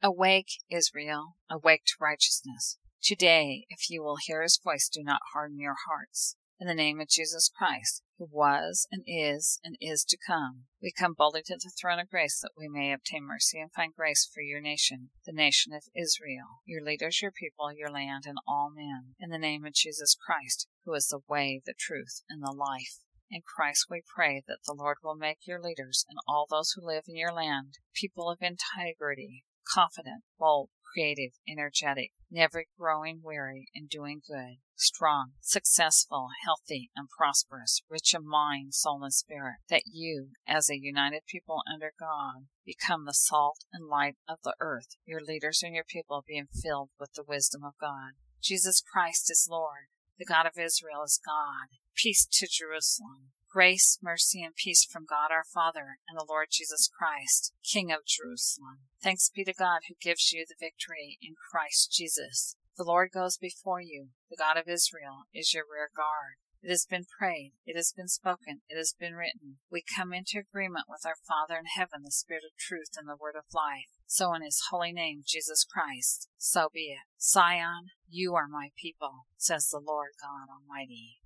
Awake, Israel, awake to righteousness. Today, if you will hear his voice, do not harden your hearts. In the name of Jesus Christ, who was and is to come, we come boldly to the throne of grace that we may obtain mercy and find grace for your nation, the nation of Israel, your leaders, your people, your land, and all men. In the name of Jesus Christ, who is the way, the truth, and the life. In Christ we pray that the Lord will make your leaders and all those who live in your land people of integrity, confident, bold, creative, energetic, never growing weary in doing good, strong, successful, healthy, and prosperous, rich in mind, soul, and spirit, that you, as a united people under God, become the salt and light of the earth, your leaders and your people being filled with the wisdom of God. Jesus Christ is Lord. The God of Israel is God. Peace to Jerusalem. Grace, mercy, and peace from God our Father and the Lord Jesus Christ, King of Jerusalem. Thanks be to God who gives you the victory in Christ Jesus. The Lord goes before you. The God of Israel is your rear guard. It has been prayed, it has been spoken, it has been written. We come into agreement with our Father in heaven, the Spirit of truth and the Word of life. So in his holy name, Jesus Christ, so be it. Zion, you are my people, says the Lord God Almighty.